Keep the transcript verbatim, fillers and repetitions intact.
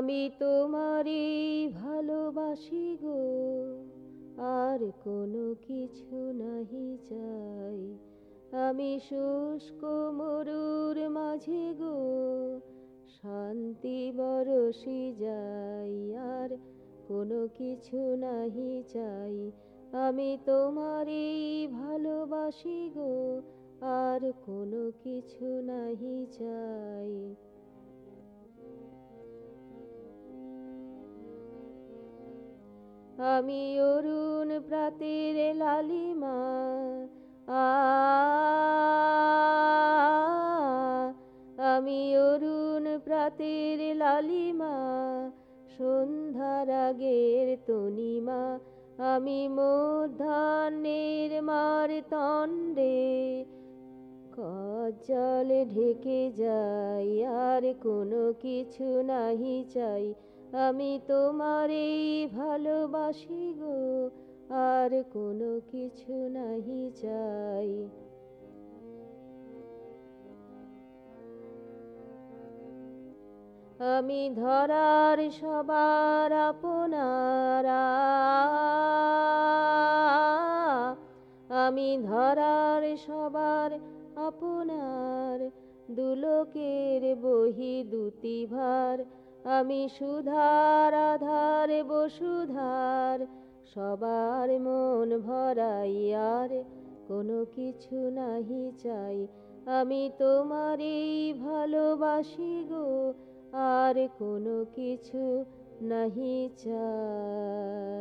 আমি তোমারই ভালোবাসি গো, আর কোনো কিছু নাহি চাই। আমি শুষ্ক মরুর মাঝে গো, শান্তি বরষি যাই, আর কোনো কিছু নাহি চাই। আমি তোমারই ভালোবাসি গো, আর কোনো কিছু নাহি চাই। আমি অরুণ প্রাতের লালিমা, আ আমি অরুণ প্রাতের লালিমা, সন্ধ্যার আগের তনিমা। আমি মধ্যাহ্নের মারতণ্ডে, কজ্জলে ঢেকে যাই, আর কোনো কিছু নাহি চাই। আমি তোমারই ভালোবাসি গো, আর কোনো কিছু নাহি চাই। আমি ধরার সবার আপনারা, আমি ধরার সবার আপনার, দুলোকের বহি দুটি ভার। আমি সুধার আধার বসুধার, সবার মন ভরাই, আর কোনো কিছু নাহি চাই। আমি তোমারই ভালোবাসি গো, আর কোনো কিছু নাহি চাই।